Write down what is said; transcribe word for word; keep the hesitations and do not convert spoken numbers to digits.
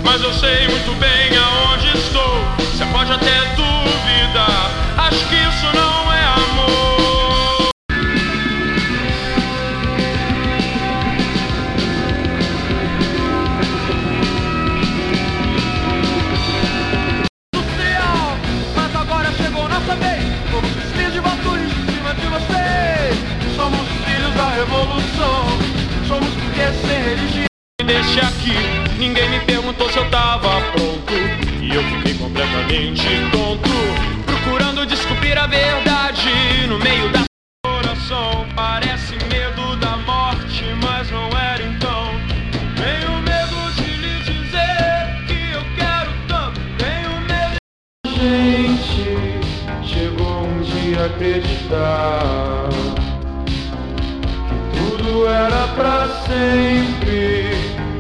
mas eu sei muito bem aonde estou. Você pode até duvidar, acho que isso não é amor. Industrial, mas agora chegou nossa vez. Somos os filhos de vocês, em cima de vocês. Somos filhos da revolução. Somos porque sem religião. Deixe aqui, ninguém me perguntou se eu tava pronto, e eu fiquei completamente tonto, procurando descobrir a verdade no meio da coração. Parece medo da morte, mas não era então. Tenho medo de lhe dizer que eu quero tanto. Tenho medo. Gente, chegou um dia a acreditar